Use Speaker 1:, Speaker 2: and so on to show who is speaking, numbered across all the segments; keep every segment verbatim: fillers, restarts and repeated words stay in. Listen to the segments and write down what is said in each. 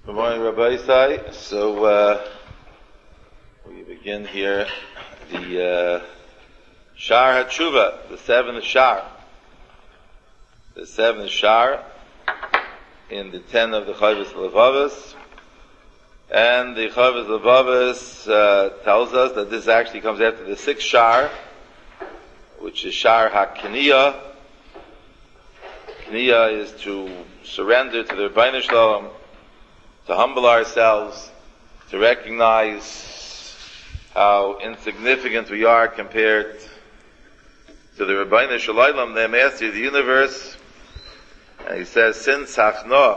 Speaker 1: Good morning, Rabbi Isai. So, uh, we begin here the, uh, Shar HaTshuva, the seventh Shar. The seventh Shar in the ten of the Chovos HaLevavos. And the Chovos HaLevavos, uh, tells us that this actually comes after the sixth Shar, which is Shar HaKniyah. Kniyah is to surrender to the Rebbeinu Shalom, to humble ourselves, to recognize how insignificant we are compared to the Rebbeinu Shalom, the Master of the universe. And he says, since Hachnoah,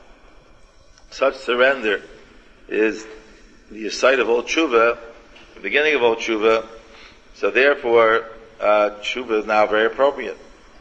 Speaker 1: such surrender is the site of all tshuva, the beginning of all tshuva, so therefore, uh, tshuva is now very appropriate.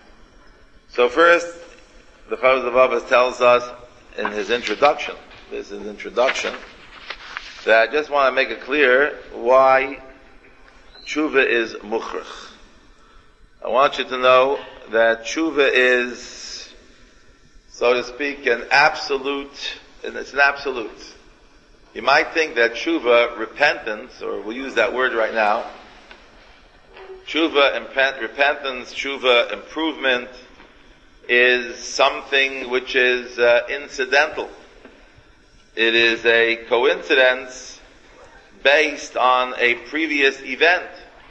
Speaker 1: So first, the Chovos HaLevavos tells us in his introduction, this is an introduction, that I just want to make it clear why tshuva is mukhrach. I want you to know that tshuva is, so to speak, an absolute, and it's an absolute. You might think that tshuva, repentance, or we'll use that word right now, tshuva, repentance, tshuva, improvement, is something which is uh, incidental. It is a coincidence based on a previous event.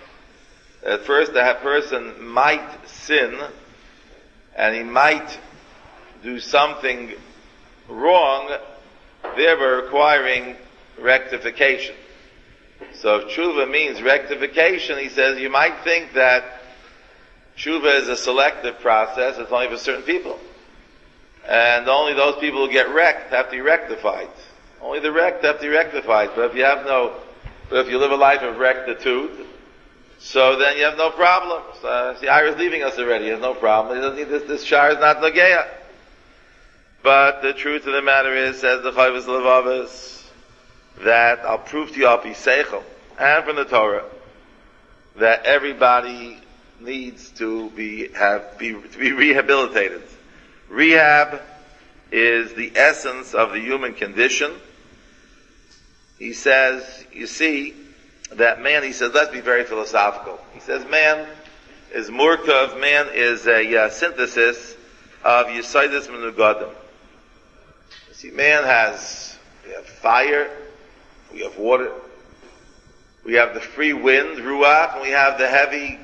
Speaker 1: At first, that person might sin, and he might do something wrong, thereby requiring rectification. So if tshuva means rectification, he says you might think that tshuva is a selective process, it's only for certain people. And only those people who get wrecked have to be rectified. Only the wrecked have to be rectified. But if you have no, but if you live a life of rectitude, so then you have no problems. Uh, see, Ira's leaving us already. He has no problem. He doesn't need this, this shar is not Nageya. But the truth of the matter is, says the Chovos HaLevavos, that I'll prove to you, I'll be seichel, and from the Torah, that everybody needs to be, have, be, to be rehabilitated. Rehab is the essence of the human condition. He says, you see, that man, he says, let's be very philosophical. He says, man is murkav, man is a uh, synthesis of Yesodis Menugadim. You see, man has, we have fire, we have water, we have the free wind, ruach, and we have the heavy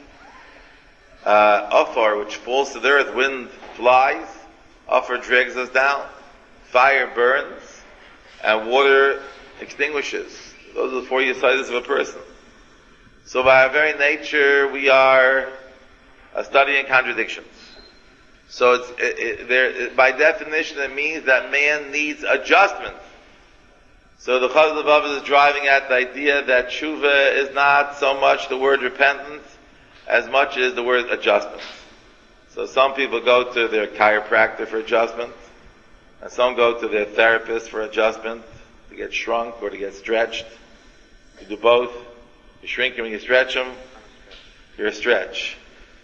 Speaker 1: uh, afar, which falls to the earth, wind flies, afar drags us down, fire burns, and water extinguishes. Those are the four Yesodis of a person. So by our very nature, we are uh, studying contradictions. So it's, it, it, there, it, by definition, it means that man needs adjustment. So the Chovos HaLevavos is driving at the idea that tshuva is not so much the word repentance as much as the word adjustment. So some people go to their chiropractor for adjustment, and some go to their therapist for adjustment, to get shrunk or to get stretched. You do both. You shrink them and you stretch them, you're a stretch.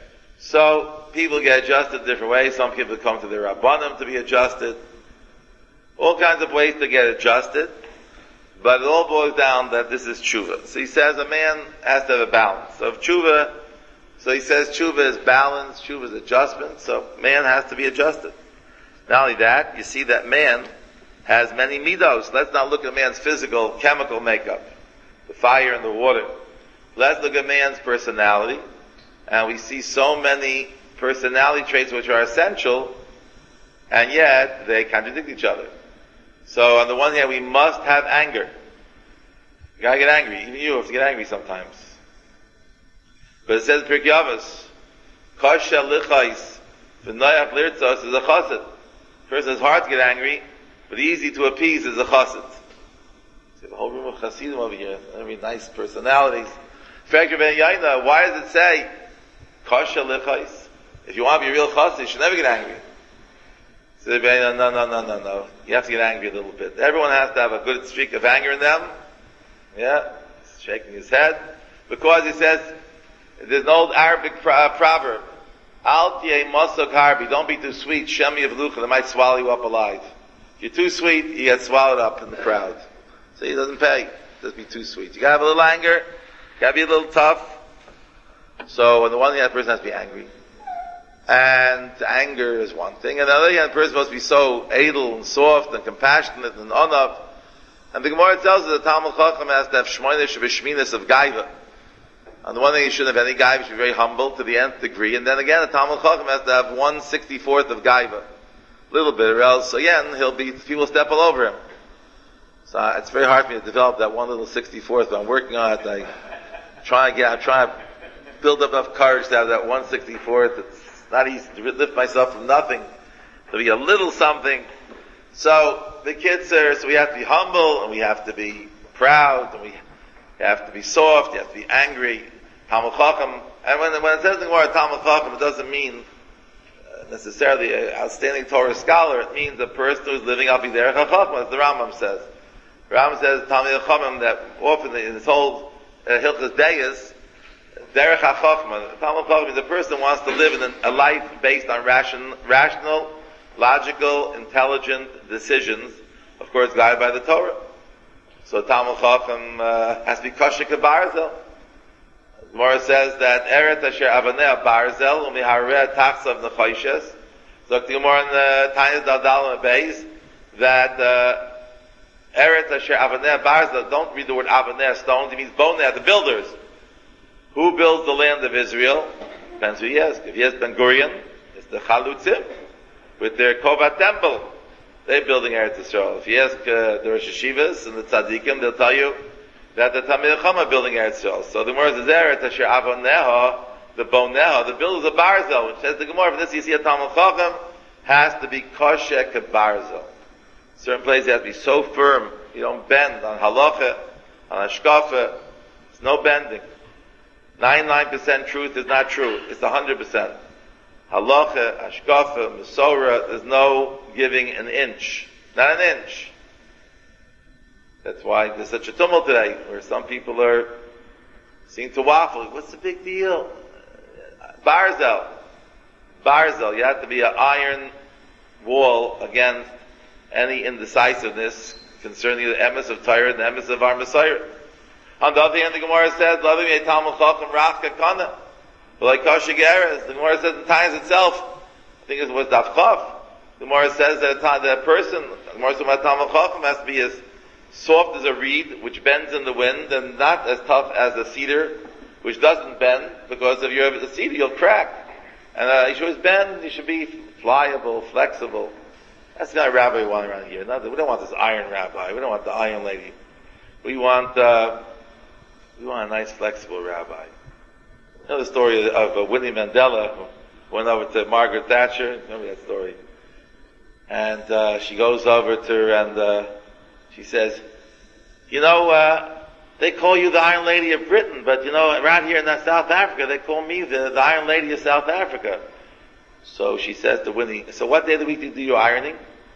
Speaker 1: So people get adjusted different ways. Some people come to their rabbanim to be adjusted. All kinds of ways to get adjusted. But it all boils down that this is tshuva. So he says a man has to have a balance. So if tshuva, so he says tshuva is balance, tshuva is adjustment, so man has to be adjusted. Not only that, you see that man has many midos. Let's not look at man's physical, chemical makeup, the fire and the water. Let's look at man's personality, and we see so many personality traits which are essential, and yet they contradict each other. So on the one hand, we must have anger. You gotta get angry. Even you have to get angry sometimes. But it says in Pirkei Avos, Kasha lichais v'noyach lirtzos is a chassid. First, it's hard to get angry, but easy to appease is a chassid. See the whole room of chassidim over here. Very nice personalities. Why does it say Kasha lichais? If you want to be a real chassid, you should never get angry. So no, no, no, no, no, no. You have to get angry a little bit. Everyone has to have a good streak of anger in them. Yeah, he's shaking his head because he says there's an old Arabic pro- uh, proverb: "Al tiye mosok harbi." Don't be too sweet. Shemi of lucha, they might swallow you up alive. If you're too sweet, you get swallowed up in the crowd. So he doesn't pay. Just be too sweet. You gotta have a little anger. You gotta be a little tough. So on the one hand, the person has to be angry. And anger is one thing. And on the other hand, the person is supposed to be so edel and soft and compassionate and onav. And the Gemara tells us that Talmud Chacham has to have shmoinish of shminis of gaiva. On the one thing, he shouldn't have any gaiva. He should be very humble to the nth degree. And then again, the Talmud Chacham has to have one sixty-fourth of gaiva. A little bit, or else again, he'll be, people step all over him. So uh, it's very hard for me to develop that one little sixty-fourth, but I'm working on it. I try to get, I'm trying to build up enough courage to have that one sixty-fourth. It's not easy to lift myself from nothing, to be a little something. So, the kids are, so we have to be humble, and we have to be proud, and we have to be soft, you have to be angry. Talmud Chacham, and when, when it says the Gemara Talmud Chacham, it doesn't mean uh, necessarily an outstanding Torah scholar, it means a person who's living up in derech HaChacham, as the Rambam says. The Rambam says, Talmud Chacham, that often in his whole uh, Hilchos Deis, derech HaChacham, Talmud Chacham is a person who wants to live in a life based on ration, rational, logical, intelligent decisions, of course, guided by the Torah. So Talmud Chacham uh, has to be kosher kebarzel. Gemara says that Eret asher avaneh barzel umihareh tachsav nechayshes. So the Gemara in the Tanya Daldal Beis that uh, Eret asher avaneh barzel. Don't read the word avaneh stones. It means boneh, the builders. Who builds the land of Israel? Depends who he ask. If he has Ben Gurion, it's the Chalutzim with their Kovat temple. They're building Eretz Yisrael. If you ask uh, the Rosh Hashivas and the Tzaddikim, they'll tell you that the Talmidei Chacham are building Eretz Yisrael. So the Gemara says, Eretz Asher Avoneha, the Boneha, the builders of Barzel, which says the Gemara, from this you see a Talmud Chacham, has to be kosher kebarzel. Certain places you have to be so firm, you don't bend on halacha, on hashkafa, there's no bending. ninety-nine percent truth is not true, it's one hundred percent. Halacha, hashkafa, Masorah, there's no giving an inch. Not an inch. That's why there's such a tumult today, where some people are seem to waffle. What's the big deal? Barzel. Barzel. You have to be an iron wall against any indecisiveness concerning the emes of Torah and the emes of our Messiah. On the other hand, the Gemara says, "Loving a Talmud Chacham rachka kana." But like Kosher Geras, the Gemara says in times itself, I think it was Daf Chav. The Gemara says that the person, the Gemara says about Talmud Chacham has to be as soft as a reed, which bends in the wind, and not as tough as a cedar, which doesn't bend, because if you're a cedar, you'll crack. And uh, you should always bend, you should be pliable, flexible. That's the kind of rabbi we want around here. Not, we don't want this iron rabbi. We don't want the iron lady. We want, uh, we want a nice, flexible rabbi. You know the story of uh, Winnie Mandela, who went over to Margaret Thatcher? Remember that story? And uh, she goes over to her and uh, she says, you know, uh, they call you the Iron Lady of Britain, but you know, around here in South Africa, they call me the, the Iron Lady of South Africa. So she says to Winnie, so what day of the week do you do your ironing?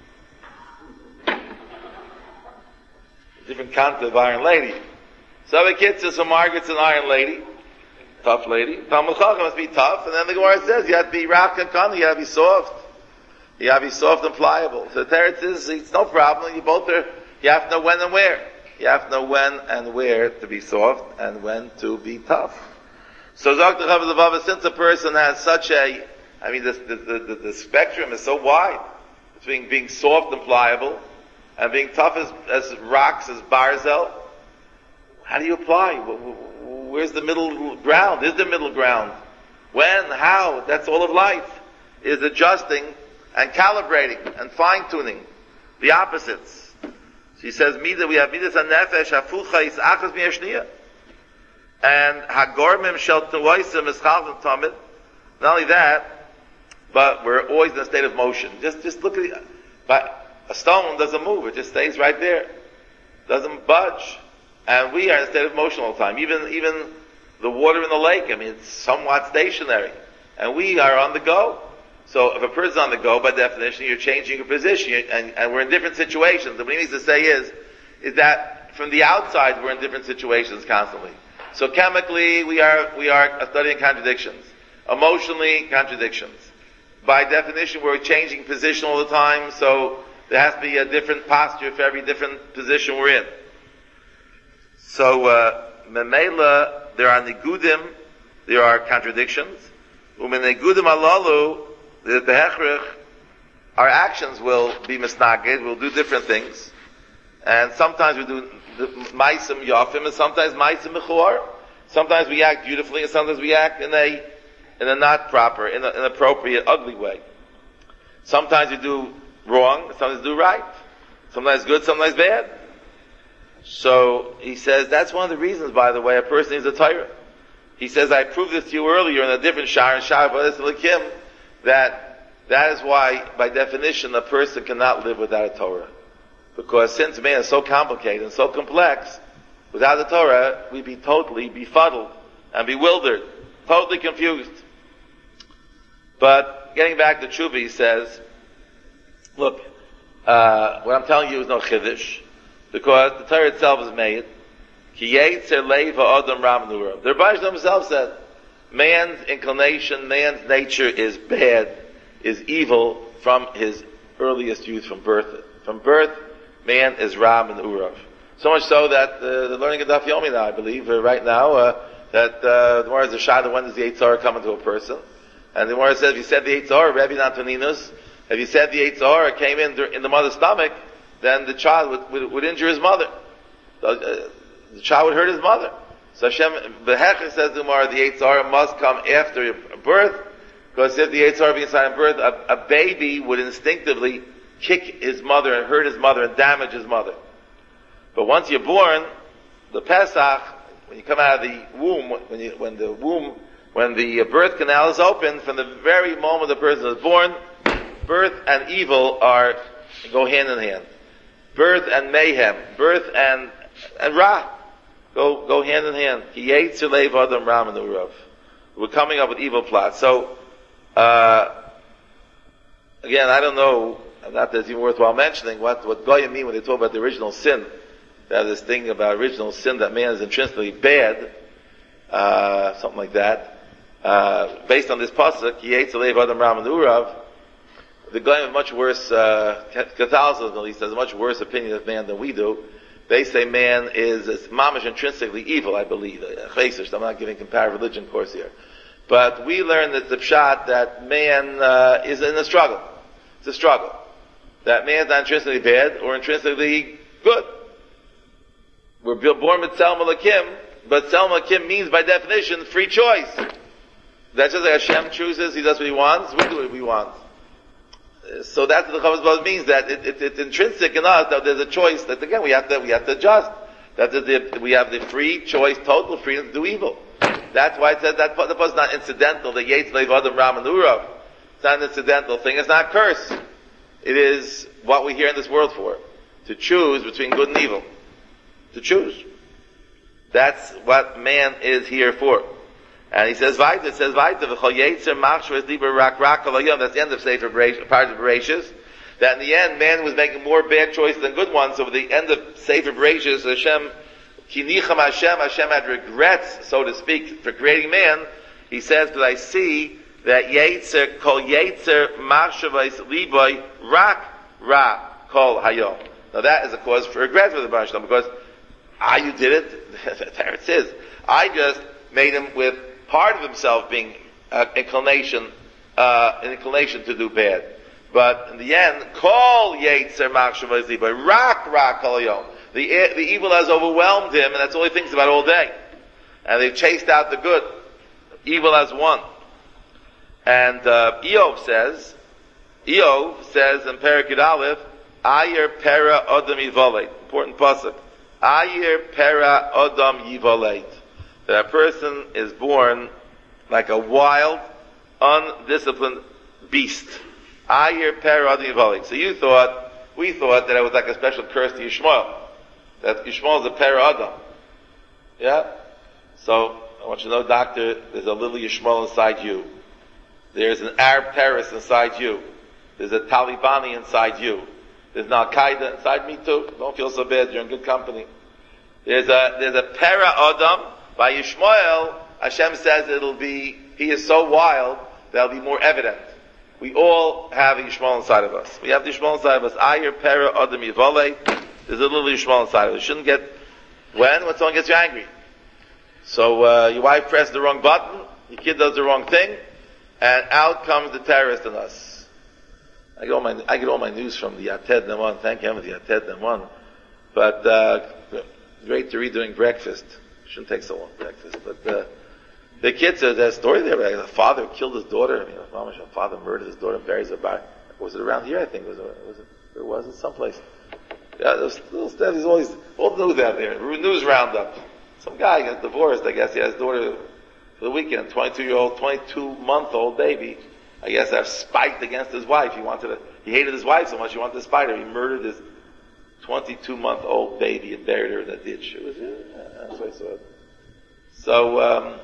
Speaker 1: Different concept of Iron Lady. So the kid says, so Margaret's an Iron Lady, tough lady. Talmud Chacham must be tough, and then the Gemara says, you have to be rachka kana, you have to be soft. You have to be soft and pliable. So the Teretz is, it's no problem, you both are, you have to know when and where. You have to know when and where to be soft and when to be tough. So Zok the Chav Levava, since a person has such a, I mean, the, the, the, the spectrum is so wide between being soft and pliable and being tough as, as rocks, as barzel. How do you apply? Where's the middle ground? Is there middle ground? When? How? That's all of life. Is adjusting and calibrating and fine-tuning the opposites. She says, "Mida, we have midas hanefesh hafucha is achas mi'ashniya, and hagormim shel tuoisim is chalvim tamid." Not only that, but we're always in a state of motion. Just, just look at it. But a stone doesn't move; it just stays right there, doesn't budge. And we are in a state of motion all the time. Even, even the water in the lake. I mean, it's somewhat stationary, and we are on the go. So if a person's on the go, by definition, you're changing your position, and, and we're in different situations. And what he needs to say is, is that from the outside, we're in different situations constantly. So chemically, we are, we are studying contradictions. Emotionally, contradictions. By definition, we're changing position all the time, so There has to be a different posture for every different position we're in. So, uh, memela, there are nigudim, there are contradictions. Umen nigudim alalu, the behechrich, our actions will be misnagid, we'll do different things. And sometimes we do ma'asim yafim, and sometimes ma'asim mechuar. Sometimes we act beautifully, and sometimes we act in a, in a not proper, in an inappropriate, ugly way. Sometimes we do wrong, sometimes we do right. Sometimes good, sometimes bad. So, he says, that's one of the reasons, by the way, a person needs a Torah. He says, I proved this to you earlier in a different shar, in Shar B'Adas L'Kim, that that is why, by definition, a person cannot live without a Torah. Because since man is so complicated and so complex, without the Torah, we'd be totally befuddled and bewildered, totally confused. But getting back to Tshuva, he says, look, uh, what I'm telling you is no chiddush, because the Torah itself is made. Ki yetzer leiv ha'adam ram nurav. The Rebbe himself said, man's inclination, man's nature is bad, is evil from his earliest youth, from birth. From birth, man is ram and urav. So much so that uh, the learning of Daf Yomi now, I believe, uh, right now, uh, that uh, the Gemara is a shayla, when does the Yetzer Hara come into a person? And the Gemara says, if you said the Yetzer Hara, Rebbe Antoninus, if you said the Yetzer Hara came in in the mother's stomach, then the child would, would, would injure his mother. So, uh, the child would hurt his mother. So Hashem, Behechah says to the Gemara, the Yetzer Hara must come after birth, because if the Yetzer Hara being inside birth, a, a baby would instinctively kick his mother and hurt his mother and damage his mother. But once you're born, the Pesach, when you come out of the womb, when you, when the womb, when the birth canal is open, from the very moment the person is born, birth and evil are, go hand in hand. Birth and mayhem, birth and, and Ra, go, go hand in hand. He ate Silev Adam Ram and Urav. We're coming up with evil plots. So, uh, again, I don't know, not that it's even worthwhile mentioning what, what Goyim mean when they talk about the original sin. They have this thing about original sin, that man is intrinsically bad, uh, something like that. Uh, based on this pasuk, he ate Silev Adam Ram and Urav. The Goyim have much worse, uh, Catholicism at least has a much worse opinion of man than we do. They say man is, is mamish intrinsically evil, I believe. I'm not giving comparative religion course here. But we learn that the pshat that man, uh, is in a struggle. It's a struggle. That man's not intrinsically bad or intrinsically good. We're born with Tzelem Elokim, but Tzelem Elokim means by definition free choice. That's just like Hashem chooses, He does what He wants, we do what we want. So that's what the Chavos Baz means, that it, it, it's intrinsic in us that there's a choice, that again we have to, we have to adjust. That the, we have the free choice, total freedom to do evil. That's why it says that the post is not incidental, the Yetz Leiv Adam Ram and Urav. It's not an incidental thing, it's not a curse. It is what we here in this world for. To choose between good and evil. To choose. That's what man is here for. And he says, Vaita, it says, Vaita, v'chol yetzer machshor es liber rak rak al hayom. That's the end of Sefer Bereshis, part of Bereshis. That in the end, man was making more bad choices than good ones. So at the end of Sefer Bereshis, Hashem, ki nicham Hashem, Hashem had regrets, so to speak, for creating man. He says, but I see that yetzer, kol yetzer machshor es liber rak rak kol hayom. Now that is a cause for regret for the Baruch Shalom, because ah, you did it. There it is. I just made him with part of himself being uh, inclination, uh, an inclination to do bad. But in the end, kol yetzer machshor v'zibah, rak rak kol yom. The the evil has overwhelmed him, and that's all he thinks about all day. And they've chased out the good. Evil has won. And uh, Eov says, Eov says in Perek Yud Aleph, Ayer pera adam yivoleit. Important pasuk. Ayer pera adam yivoleit. That a person is born like a wild, undisciplined beast. Ayer pera adam yivoleit. So you thought, we thought that it was like a special curse to Yishmael. That Yishmael is a pera adam. Yeah? So, I want you to know, doctor, there's a little Yishmael inside you. There's an Arab terrorist inside you. There's a Talibani inside you. There's an Al-Qaeda inside me too. Don't feel so bad, you're in good company. There's a, there's a para Adam. By Yishmael, Hashem says it'll be, he is so wild, that'll be more evident. we all have a Yishmael inside of us. We have the Yishmael inside of us. Ayer, Pera, Adam, Yivale. There's a little Yishmael inside of us. You shouldn't get, when? When someone gets you angry. So, uh, your wife pressed the wrong button, your kid does the wrong thing, and out comes the terrorist in us. I get all my, I get all my news from the Yated Naman. Thank heaven for the Yated Naman. But, uh, great to read during breakfast. Shouldn't take so long, breakfast. But, uh, the kids, there's a story there, like the father killed his daughter. I mean, the father murdered his daughter and buries her body. Was it around here, I think? Was it, was it, or was it someplace? Yeah, there's little stuff, there's always, all the news out there, news roundup. Some guy got divorced, I guess he has his daughter for the weekend, twenty-two year old, twenty-two month old baby. I guess have spite against his wife. He wanted to, he hated his wife so much he wanted to spite her. He murdered his twenty-two month old baby and buried her in a ditch. It was, yeah, that's what I saw it. So, um,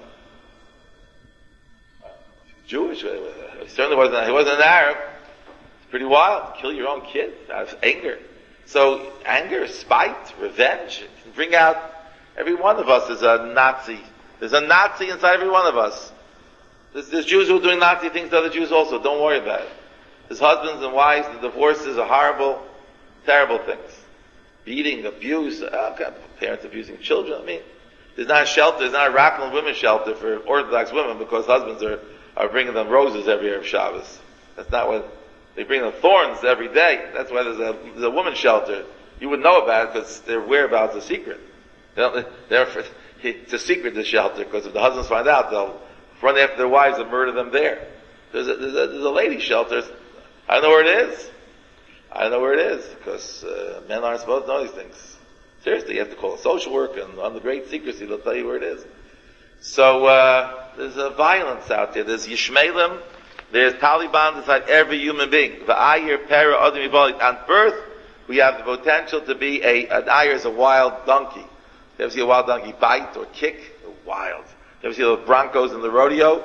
Speaker 1: Jewish, he certainly wasn't, he wasn't an Arab. It's pretty wild. Kill your own kid out of anger. So, anger, spite, revenge, it can bring out, every one of us is a Nazi. There's a Nazi inside every one of us. There's, there's Jews who are doing Nazi things to other Jews also. Don't worry about it. There's husbands and wives, the divorces are horrible, terrible things. Beating, abuse, uh, parents abusing children. I mean, there's not a shelter, there's not a Rockland women's shelter for Orthodox women because husbands are are bringing them roses every Erev Shabbos. That's not what, they bring them thorns every day. That's why there's a, there's a women's shelter. You would know about it because their whereabouts are secret. They don't, they're, it's a secret, the shelter, because if the husbands find out, they'll run after their wives and murder them there. There's a, there's a, there's a lady shelter. I don't know where it is. I don't know where it is, because uh, men aren't supposed to know these things. Seriously, you have to call a social work, and under great secrecy, they'll tell you where it is. So, uh, there's a violence out there. There's Yishmaelim, there's Taliban inside every human being. V'ayir pera adam yivali. On birth, we have the potential to be a, an ayir is a wild donkey. You ever see a wild donkey bite or kick? They're wild. You ever see those broncos in the rodeo?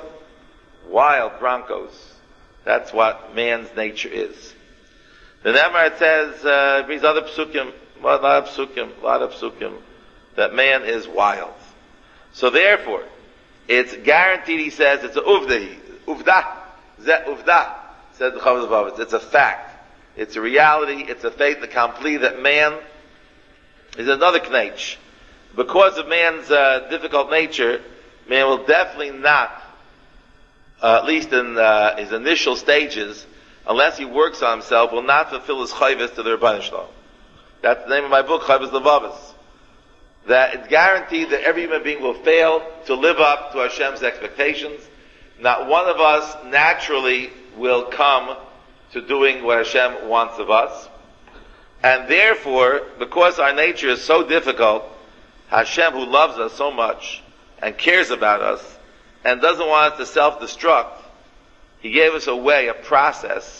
Speaker 1: Wild broncos. That's what man's nature is. The Nemar says, uh, it brings other psukim, a lot of psukim, a lot of psukim, that man is wild. So therefore, it's guaranteed, he says, it's a uvda, uvda, zeh uvda, said the Chavos Levavos. It's a fact. It's a reality, it's a faith accompli that man is another knetch. Because of man's uh, difficult nature, man will definitely not, uh, at least in uh, his initial stages, unless he works on himself, will not fulfill his chayvus to the Rebbeinu Shalom. That's the name of my book, Chavos Levavos. That it's guaranteed that every human being will fail to live up to Hashem's expectations. Not one of us naturally will come to doing what Hashem wants of us. And therefore, because our nature is so difficult, Hashem, who loves us so much and cares about us and doesn't want us to self-destruct, He gave us a way, a process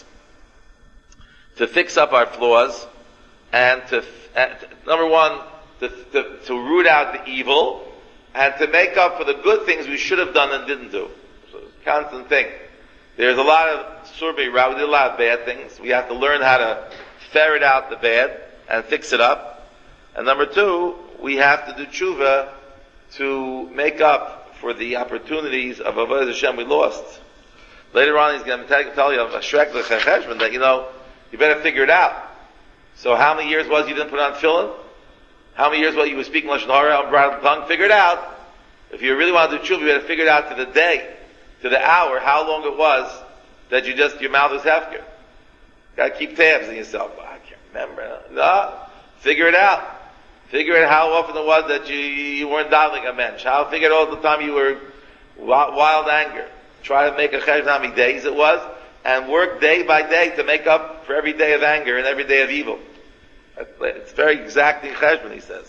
Speaker 1: to fix up our flaws and to, and to number one, To, to, to root out the evil, and to make up for the good things we should have done and didn't do. So it's a constant thing. There's a lot of survey route, we did a lot of bad things. We have to learn how to ferret out the bad and fix it up. And number two, we have to do tshuva to make up for the opportunities of Avodah Hashem we lost. Later on, he's going to tell you a shrek l'checheshman that, you know, you better figure it out. So how many years was you didn't put on tefillin? How many years while you were speaking Lashon Hara on bridle tongue? Figure it out. If you really want to do tshuva, you better figure it out to the day, to the hour, how long it was that you just, your mouth was hefker. You gotta keep tabs on yourself. Oh, I can't remember. No. Figure it out. Figure out how often it was that you, you weren't davening a mensch. How, figure out all the time you were wild anger. Try to make a cheshbon how many days it was, and work day by day to make up for every day of anger and every day of evil. It's very exacting cheshbon, he says.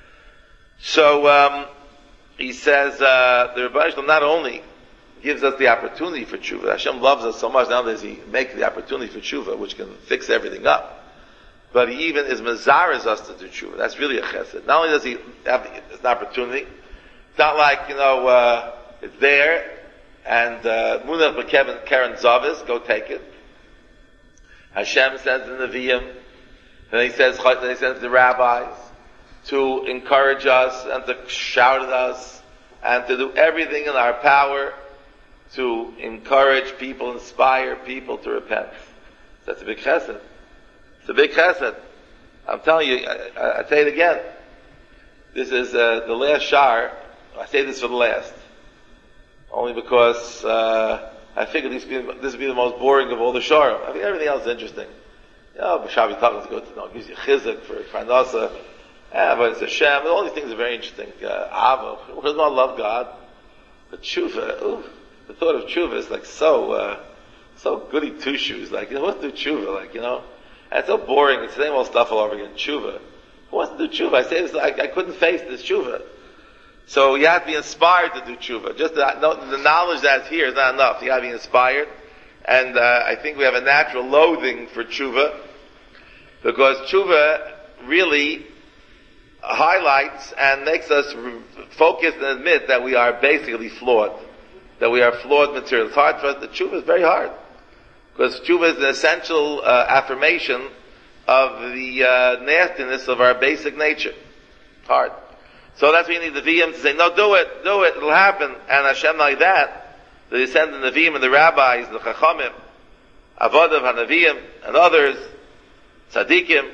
Speaker 1: So, um, he says, uh, the Rebbeinu Shalom not only gives us the opportunity for tshuva, Hashem loves us so much, not only does He make the opportunity for tshuva, which can fix everything up, but He even is mezares us to do tshuva. That's really a chesed. Not only does He have the, an opportunity, it's not like, you know, uh, it's there, and, uh, Munach B'Kevin Karen Zavis, go take it. Hashem sends the Nevi'im, and he says, he sends the rabbis to encourage us and to shout at us and to do everything in our power to encourage people, inspire people to repent. That's a big chesed. It's a big chesed. I'm telling you, I, I, I say it again. This is uh, the last shar. I say this for the last. Only because uh, I figured this would, be, this would be the most boring of all the shar. I think everything else is interesting. You know, B'Shavi Tachlis is good to know. It gives you chizuk for Parnasa. Yeah, but it's Hashem. All these things are very interesting. Uh, Ava. Who does not love God? But tshuva, ooh, the thought of tshuva is like so, uh, so goody two shoes. Like, you know, what's do tshuva? Like, you know, and it's so boring. It's the same old stuff all over again. Tshuva. Who wants to do tshuva? I say this, I, I couldn't face this tshuva. So you have to be inspired to do tshuva. Just the, no, the knowledge that's here is not enough. You have to be inspired. And, uh, I think we have a natural loathing for tshuva. Because tshuva really highlights and makes us focus and admit that we are basically flawed. That we are flawed material. It's hard for us. The tshuva is very hard. Because tshuva is an essential uh, affirmation of the uh, nastiness of our basic nature. Hard. So that's why you need the Nevi'im to say, no, do it, do it, it'll happen. And Hashem like that, the descendant of the Nevi'im and the rabbis, the Chachamim, Avodav, HaNevi'im, and others, Tzadikim,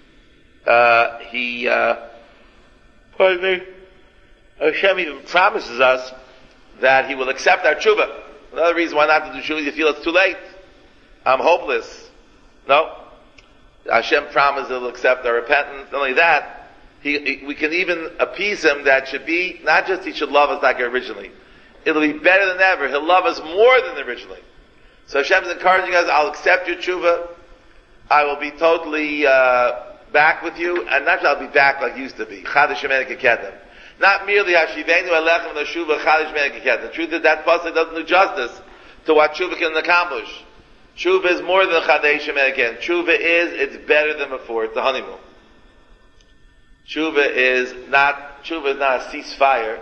Speaker 1: uh, he, uh, pardon me, Hashem even promises us that he will accept our tshuva. Another reason why not to do tshuva, you feel it's too late. I'm hopeless. No. Hashem promises he'll accept our repentance. Not only that, he, he, we can even appease him that should be, not just he should love us like originally. It'll be better than ever. He'll love us more than originally. So Hashem's encouraging us, I'll accept your tshuva. I will be totally, uh, back with you, and not that I'll be back like used to be. Chadash Shemenik Kekedem. Not merely Hashivenu Alechem L'Shuva Chadash Shemenik Kekedem. The truth is that pasuk doesn't do justice to what tshuva can accomplish. Tshuva is more than Chadash Shemenik Kekedem. Tshuva is, it's better than before. It's the honeymoon. Tshuva is not, tshuva is not a ceasefire.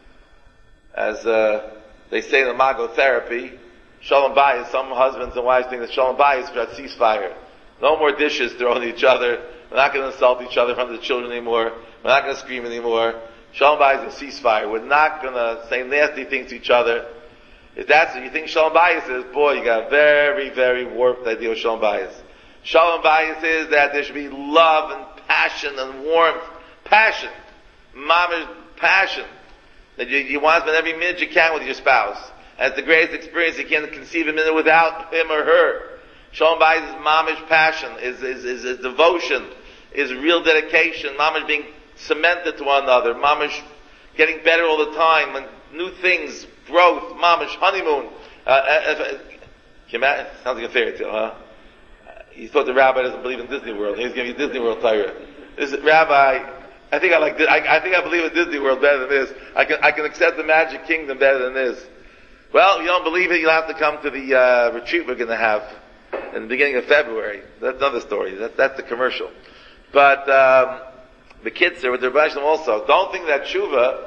Speaker 1: As, uh, they say in the Mago therapy, Shalom Bayis, some husbands and wives think that Shalom Bayis is for a ceasefire. No more dishes thrown at each other. We're not going to insult each other in front of the children anymore. We're not going to scream anymore. Shalom Bayis is a ceasefire. We're not going to say nasty things to each other. If that's what you think Shalom Bayis is, boy, you got a very, very warped idea of Shalom Bayis. Shalom Bayis is that there should be love and passion and warmth. Passion. Mama's passion. That you, you want to spend every minute you can with your spouse. And it's the greatest experience. You can't conceive a minute without him or her. Shalom Bayis is mamish passion, is, is, is, is devotion, is real dedication, mamish being cemented to one another, mamish getting better all the time, and new things, growth, mamish, honeymoon. Uh, uh, uh, sounds like a fairy tale, huh? You thought the rabbi doesn't believe in Disney World. He's giving you Disney World Torah. This rabbi, I think I like, I, I think I believe in Disney World better than this. I can, I can accept the Magic Kingdom better than this. Well, if you don't believe it, you'll have to come to the, uh, retreat we're gonna have in the beginning of February. That's another story. That, that's the commercial. But, um, the kids are with their Rebbeinu also. Don't think that tshuva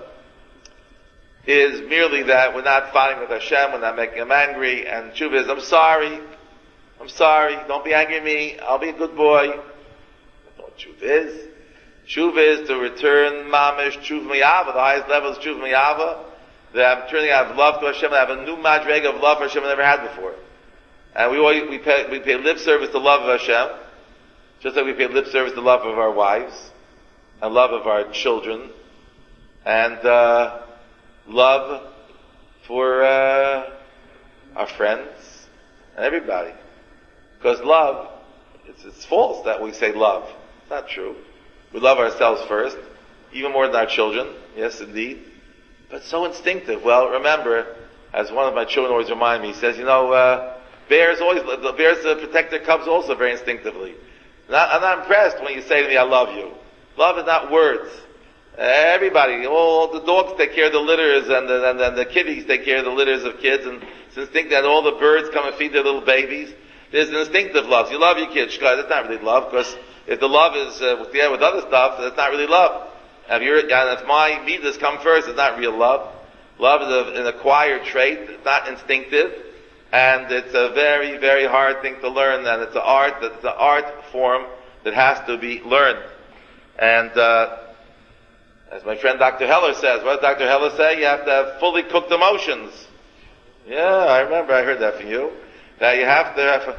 Speaker 1: is merely that we're not fighting with Hashem, we're not making him angry, and tshuva is, I'm sorry, I'm sorry, don't be angry at me, I'll be a good boy. That's not what tshuva is. Tshuva is to return mamish, tshuva miyava, the highest level is tshuva miyava, that I'm turning out of love to Hashem, and I have a new madrega of love for Hashem I never had before. And we always, we pay, we pay lip service to love of Hashem, just like we pay lip service to love of our wives, and love of our children, and, uh, love for, uh, our friends, and everybody. Because love, it's, it's false that we say love. It's not true. We love ourselves first, even more than our children. Yes, indeed. But so instinctive. Well, remember, as one of my children always remind me, he says, you know, uh, bears always, the bears uh, protect their cubs also very instinctively. Not, I'm not impressed when you say to me, I love you. Love is not words. Uh, everybody, all the dogs take care of the litters, and the, and, and the kitties take care of the litters of kids, and it's instinctive that all the birds come and feed their little babies. There's an instinctive love. So you love your kids. That's not really love, because if the love is uh, with, yeah, with other stuff, that's not really love. And if, you're, and if my midas come first, it's not real love. Love is a, an acquired trait. It's not instinctive. And it's a very, very hard thing to learn, and it's an art, that's an art form that has to be learned. And, uh, as my friend Doctor Heller says, what does Doctor Heller say? You have to have fully cooked emotions. Yeah, I remember. I heard that from you. That you have to have.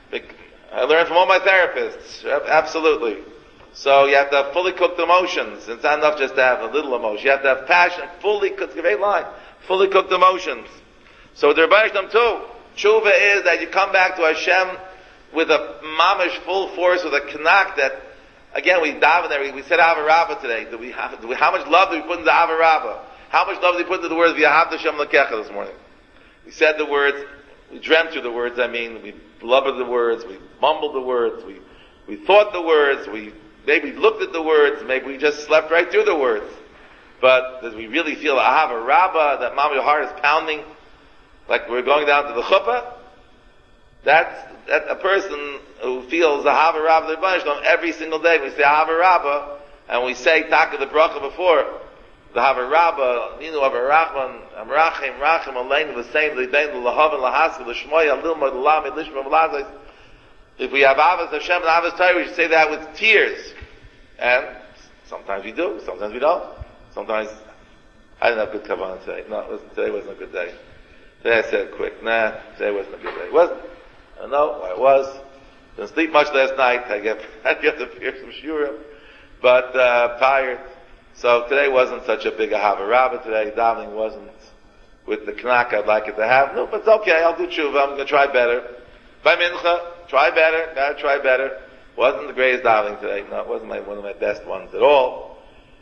Speaker 1: I learned from all my therapists. Absolutely. So you have to have fully cooked emotions. It's not enough just to have a little emotion. You have to have passion, fully cooked. It's a great line. Fully cooked emotions. So the Rebbe Shalom too. Tshuva is that you come back to Hashem with a mamish full force, with a knack that, again, we daven there. We, we said Ava Rabbah today. Do we have, do we, how much love do we put into Ava Rabbah? How much love do we put into the words V'yahavta Hashem L'kecha this morning? We said the words. We dreamt through the words. I mean, we blubbered the words. We mumbled the words. We we thought the words. We maybe looked at the words. Maybe we just slept right through the words. But does we really feel Ava Rabbah? That mama, your heart is pounding. Like we're going down to the chuppah, that's, that a person who feels the Hava Rabbah the Rebbeinu Shalom every single day. We say Hava Rabbah, and we say Taka the Bracha before, the Hava Rabbah, Ninu Hava Rachman, Amrachim, Rachim, Aleinu, the same, the Dein, the Lahavin, Lahaska, the Shmoya, Lilma, the Lami, Lishma, Malazais. If we have Avos Hashem and Avos Torah, we should say that with tears. And sometimes we do, sometimes we don't. Sometimes, I didn't have good kavanah today. No, it wasn't, today wasn't a good day. Today I said quick, nah, today wasn't a good day. It wasn't. I don't know why it was. Didn't sleep much last night. I get, I get to hear some shurim. But, uh, tired. So today wasn't such a big Ahava Rabbah today. Davening wasn't with the knack I'd like it to have. No, but it's okay. I'll do tshuva. I'm gonna try better. By mincha, try better. Gotta try better. Wasn't the greatest davening today. No, it wasn't my, one of my best ones at all.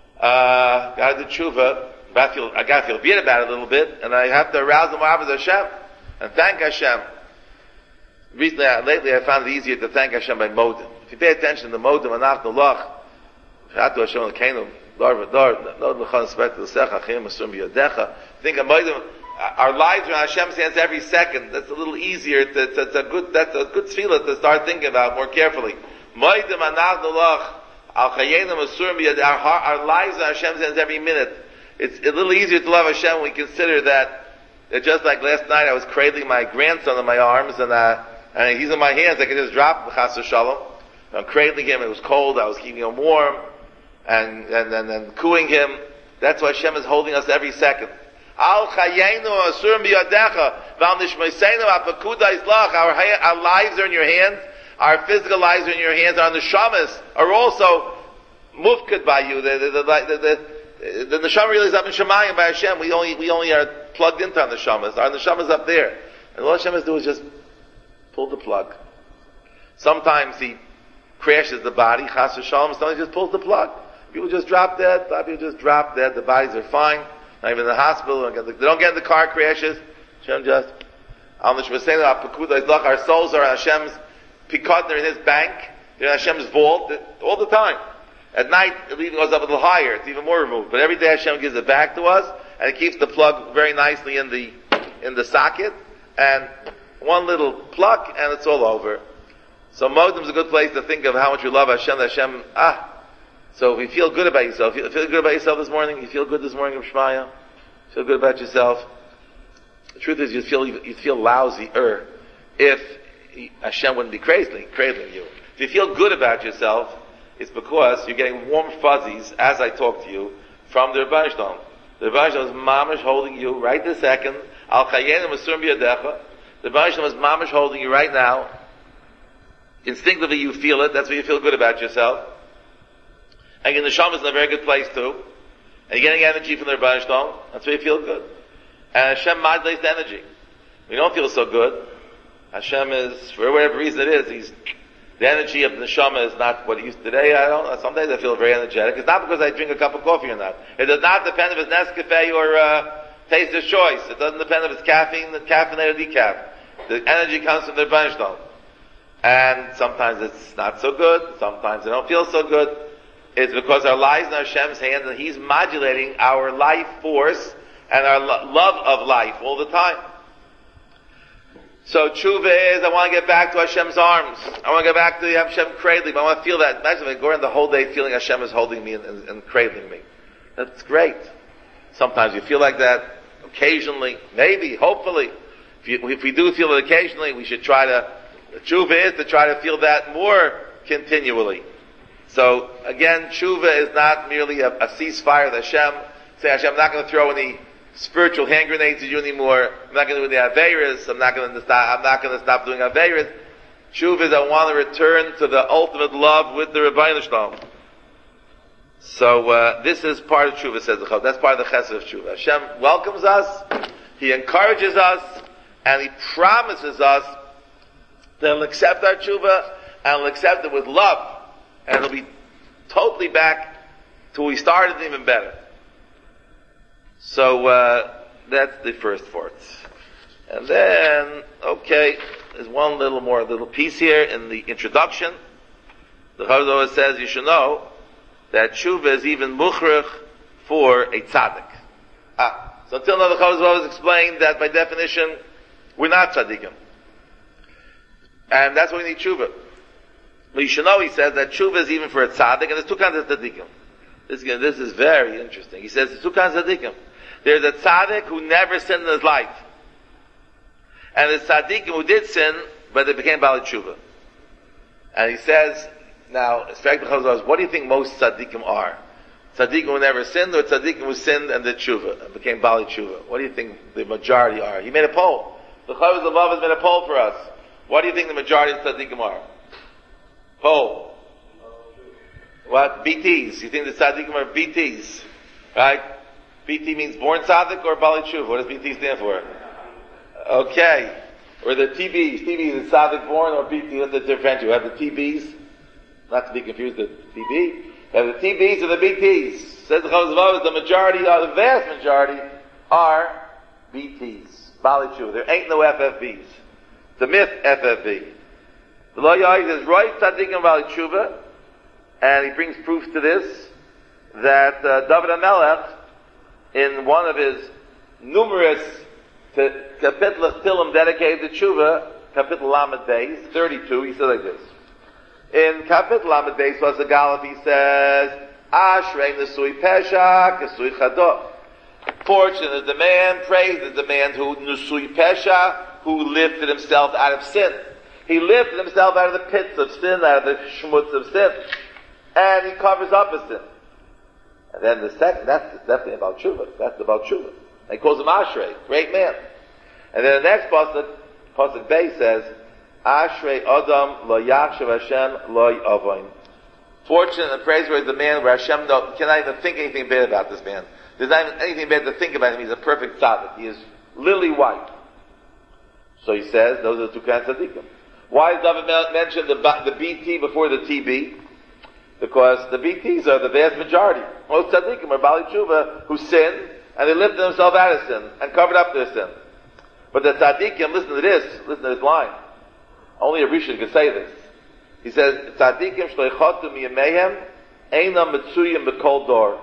Speaker 1: Uh, gotta do tshuva. I feel, I gotta feel bad about it a little bit, and I have to arouse the Ma'avaz Hashem, and thank Hashem. Recently, uh, lately I found it easier to thank Hashem by modim. If you pay attention to modim, anach nolach, Shatu Hashem l'keinu, dar v'dar, no l'chan spek l'secha, chim asum b'yodecha. Think of modim, our lives are in Hashem's hands every second. That's a little easier, to, to, to a good, that's a good tefillah to start thinking about more carefully. Modim anach nolach, al chayenim asum b'yodecha, our lives are in Hashem's hands every minute. It's a little easier to love Hashem when we consider that, that just like last night I was cradling my grandson in my arms and, uh, and he's in my hands, I could just drop the chas v'shalom. I'm cradling him, it was cold, I was keeping him warm, and, and, and, and cooing him. That's why Hashem is holding us every second. Al chayenu asur biyadecha, v'al nishmeisenu apakuda islach, our lives are in your hands, our physical lives are in your hands, our neshamas are also mufked by you. The, the, the, the, the, The neshama really is up in Shemayim by Hashem. We only, we only are plugged into our neshamas. Our neshamas up there. And all Hashem has to do is just pull the plug. Sometimes He crashes the body, chas v'shalom. Sometimes He just pulls the plug. People just drop dead. People just drop dead. The bodies are fine. Not even in the hospital. They don't get in the car crashes. Hashem just, our souls are in Hashem's pikot. They're in His bank. They're in Hashem's vault all the time. At night, it even goes up a little higher. It's even more removed. But every day Hashem gives it back to us, and it keeps the plug very nicely in the, in the socket, and one little pluck, and it's all over. So Modem is a good place to think of how much you love Hashem, Hashem, ah. So if you feel good about yourself, you feel good about yourself this morning, you feel good this morning of Shmaya, feel good about yourself. The truth is, you feel, you feel lousy-er if Hashem wouldn't be cradling, cradling you. If you feel good about yourself, it's because you're getting warm fuzzies as I talk to you from the Rebbeinu Shalom. The Rebbeinu Shalom is mamish holding you right this second. Al chayenim asur biyadecha. The Rebbeinu Shalom is mamish holding you right now. Instinctively you feel it. That's why you feel good about yourself. And your neshama is in a very good place too. And you're getting energy from the Rebbeinu Shalom. That's why you feel good. And Hashem modulates the energy. We don't feel so good. Hashem is, for whatever reason it is, He's the energy of the neshama is not what it used today. I don't know. Some days I feel very energetic. It's not because I drink a cup of coffee or not. It does not depend if it's Nescafe or uh, Taster's Choice. It doesn't depend if it's caffeine, caffeinated or decaf. The energy comes from the Rebbeinu Shalom. And sometimes it's not so good. Sometimes I don't feel so good. It's because our lives in Hashem's hands, and He's modulating our life force and our lo- love of life all the time. So tshuva is, I want to get back to Hashem's arms. I want to get back to Hashem cradling me. I want to feel that. Imagine me going the whole day feeling Hashem is holding me and, and, and cradling me. That's great. Sometimes you feel like that. Occasionally. Maybe. Hopefully. If, you, if we do feel it occasionally, we should try to, the tshuva is to try to feel that more continually. So, again, tshuva is not merely a, a ceasefire with Hashem. Say, Hashem, I'm not going to throw any spiritual hand grenades to you anymore. I'm not going to do the Aveiros. I'm not going to stop, I'm not going to stop doing Aveiros. Tshuva is I want to return to the ultimate love with the Rebbeinu Shalom. So, uh, this is part of Tshuva, says the Chazal. That's part of the Chesed of Tshuva. Hashem welcomes us, He encourages us, and He promises us that He'll accept our Tshuva, and He'll accept it with love, and it'll be totally back to where we started, even better. So, uh, that's the first part. And then, okay, there's one little more, little piece here in the introduction. The Chazal says you should know that Tshuva is even mukhrich for a tzaddik. Ah, so until now the Chazal has explained that by definition, we're not tzaddikim. And that's why we need Tshuva. But you should know, he says, that Tshuva is even for a tzaddik, and there's two kinds of tzaddikim. This, this is very interesting. He says there's two kinds of tzaddikim. There's a tzaddik who never sinned in his life. And there's tzaddikim who did sin, but they became Baalei Tshuva. And he says, now, what do you think most tzaddikim are? Tzaddikim who never sinned, or tzaddikim who sinned and did tshuva, and became Baalei Tshuva? What do you think the majority are? He made a poll. The Chavos Above has made a poll for us. What do you think the majority of tzaddikim are? Poll. What? B Ts. You think the tzaddikim are B Ts? Right? B T means born tzaddik or Baalei Tshuva? What does B T stand for? Okay. Or the T Bs. T Bs is tzaddik born or B T? What's the difference? You have the T Bs. Not to be confused with T B. You have the T Bs and the B Ts. Says the Chavos Avos, the majority, or the vast majority, are B Ts. Baalei Tshuva. There ain't no F F Bs. It's a myth, F F B. The Lo Yahid says, right tzaddikim Baalei Tshuva, and he brings proof to this, that uh, David HaMelech, in one of his numerous Kapitel Tilim dedicated to Tshuva, Kapitel Lamed Beis, thirty-two, he said like this. In Kapitel Lamed Beis Vasagalov, he says, Ashrei Nesui Pesha, Kesui Chado. Fortunate is the man, praised is the man who Nesui Pesha, who lifted himself out of sin. He lifted himself out of the pits of sin, out of the schmutz of sin. And he covers up his sin. And then the second, that's definitely about Tshuva. That's about Tshuva. And he calls him Ashrei, great man. And then the next pasuk, pasuk Beis says, Ashrei Adam lo yachshav Hashem lo yavoin. Fortunate and praiseworthy is the man where Hashem no, cannot even think anything bad about this man. There's not even anything bad to think about him. He's a perfect tzaddik. He is lily white. So he says, those are the two kinds of tzaddikim. Why does David mention the, the B T before the T B? Because the B Ts are the vast majority. Most tzaddikim are Baalei Tshuva who sin, and they lifted themselves out of sin, and covered up their sin. But the tzaddikim, listen to this, listen to this line. Only a Rishon can say this. He says, tzaddikim shleichotu miyamehem, eina mitzuyim b'kol dor.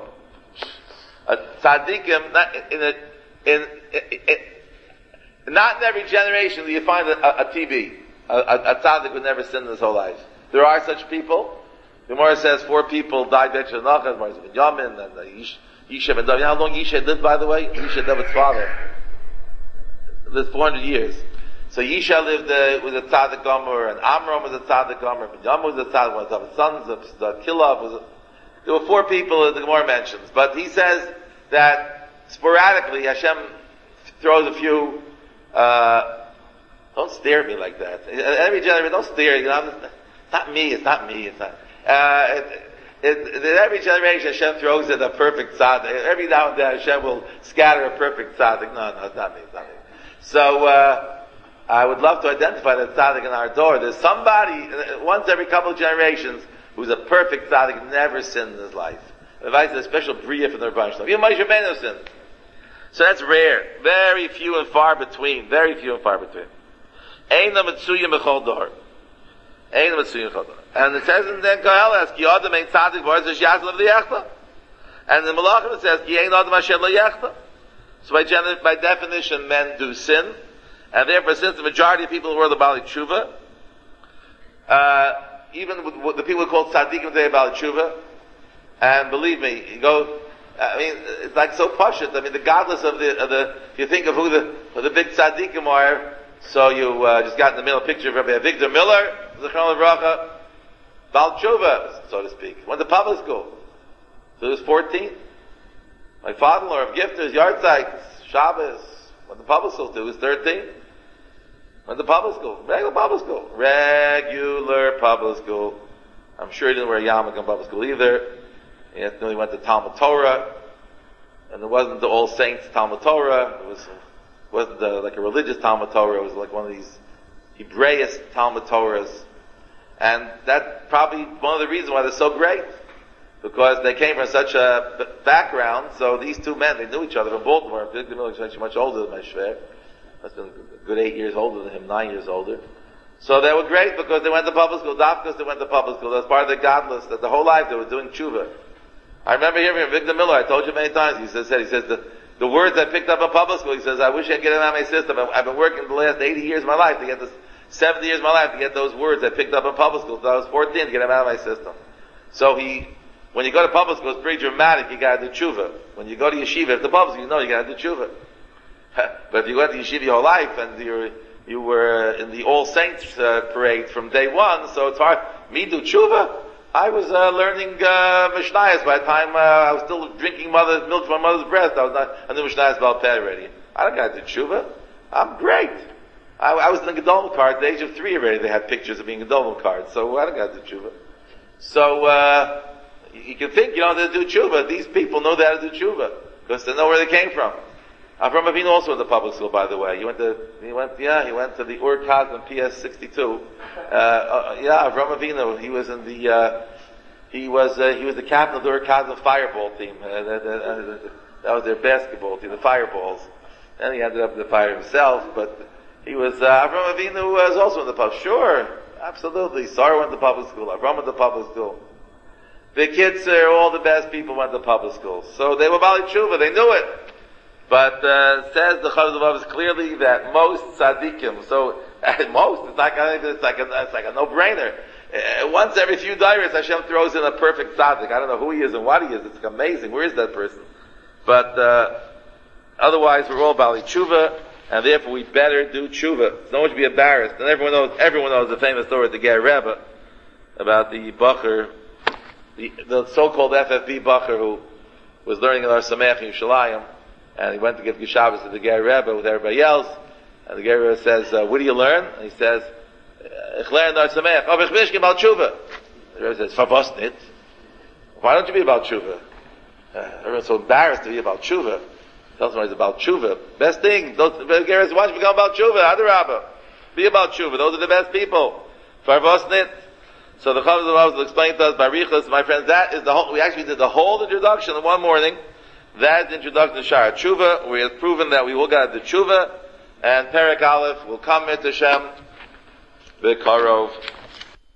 Speaker 1: A tzaddikim, not in, a, in, in, in, not in every generation do you find a, a, a T B. A, a, a tzaddik would never sin in his whole life. There are such people. The Gemara says four people died by Chanachas, Moses ben Yamin, and uh, Yisha ben David. You know how long Yisha lived, by the way? Yisha, David's father. Lived four hundred years. So Yisha lived uh, with a tzaddik gomer, and Amram was a tzaddik gomer, Ben Yamin was a tzaddik, one of David's sons, uh, Kilav was a, there were four people that the Gemara mentions. But he says that sporadically Hashem throws a few, uh, don't stare at me like that. Every generation, don't stare, you know, it's not me, it's not me, it's not, Uh, it, it, it, every generation Hashem throws in a perfect tzaddik. Every now and then Hashem will scatter a perfect tzaddik. No, no, it's not me, it's not me. So, uh, I would love to identify that tzaddik in our door. There's somebody, once every couple of generations, who's a perfect tzaddik, never sinned in his life. Advice is a special bria from the Rebbeinu Shalom. Even Moshe Rabbeinu sinned. So that's rare. Very few and far between. Very few and far between. Eina mitzuyim b'chol dor. Eina mitzuyim b'chol dor. And it says in then Koheles, Ki Adam ein tzaddik v'or zesh yasel v'yechta. And in the Malachim it says, Ki ein Adam Hashem l'yechta. So by, gen- by definition, men do sin. And therefore, since the majority of people in the world are Baalei Tshuva, uh, even with, with the people called tzaddikim today are Baalei Tshuva, and believe me, you go, I mean, it's like so pashut. I mean, the godless of the, of the, if you think of who the, who the big tzaddikim are, so you, uh, just got in the middle picture of Rabbi Victor Miller, Zichron Livracha, Baalei Tshuva, so to speak. Went to public school. So he was fourteen. My father-in-law of Gifter's yard site, Shabbos, when the public school do is thirteen. When the public school, regular public school, regular public school. I'm sure he didn't wear a yarmulke in public school either. He had, he went to Talmud Torah, and it wasn't the All Saints Talmud Torah. It was it wasn't the, like a religious Talmud Torah. It was like one of these Hebraic Talmud Torahs, and that's probably one of the reasons why they're so great, because they came from such a b- background. So these two men, they knew each other from Baltimore. Victor Miller is actually much older than my shver. Must have been a good eight years older than him, nine years older. So they were great because they went to public school. Not because they went to public school. That was part of their godless. That the whole life they were doing tshuva. I remember hearing from Victor Miller. I told you many times. He says, he says the, the words I picked up in public school. He says, I wish I could get it out of my system. I've been working the last eighty years of my life to get this, seventy years of my life to get those words I picked up in public school. So I was fourteen to get them out of my system. So he, when you go to public school, it's pretty dramatic. You gotta do tshuva. When you go to yeshiva, if the public school, you know you gotta do tshuva. But if you went to yeshiva your whole life and you're, you were in the All Saints uh, parade from day one, so it's hard. Me do tshuva? I was uh, learning uh, Mishnayos by the time uh, I was still drinking mother's milk from my mother's breast. I was not, I knew Mishnayos Baal Peh already. I don't got to do tshuva. I'm great. I, I was in the Gedolman card at the age of three already. They had pictures of being Gedolman cards, so I don't got to do tshuva. So, uh, you, you can think you don't have to do tshuva. These people know they have to do tshuva, because they know where they came from. Avram Avinu also in the public school, by the way. He went to, he went, yeah, he went to the Ur Kazan P S sixty-two. Uh, uh, yeah, Avram Avinu, he was in the, uh, he was, uh, he was the captain of the Ur Kazan Fireball team. Uh, that, that, that was their basketball team, the Fireballs. And he ended up in the fire himself, but he was, uh, Avram Avinu was also in the public. Sure, absolutely. Sarah went to public school. Avram went to public school. The kids are all the best people went to public school. So they were Bali Tshuva, they knew it. But, uh, says the Chazal Vav clearly that most tzaddikim, so, at most, it's like a, it's like a, it's like a no-brainer. Uh, once every few dairas, Hashem throws in a perfect tzaddik. I don't know who he is and what he is. It's amazing. Where is that person? But, uh, otherwise, we're all Bali Tshuva, and therefore we better do Tshuva. No one should be embarrassed. And everyone knows, everyone knows the famous story of the Ger Rebbe about the Bacher, the, the so-called F F B Bacher who was learning in our Sameach in Yerushalayim. And he went to give Geshavas to the Ger Rebbe with everybody else. And the Ger Rebbe says, uh, what do you learn? And he says, Ich learn Nar Sameach. Oh, ich bin nicht about Tshuva. The Rebbe says, Verwusst nicht? Why don't you be about Tshuva? Uh, everyone's so embarrassed to be about Tshuva. Tell somebody it's about Tshuva. Best thing, those, the Ger Rebbe says, why don't you become about Tshuva? Adarabba. Be about Tshuva. Those are the best people. Verwusst nicht? So the Chazal Vav will explain to us, Barichas, my friends, that is the whole, we actually did the whole introduction in one morning. That is the introduction to Shara Tshuva. We have proven that we will get the Tshuva, and Perek Aleph will come into Shem, Bekarov.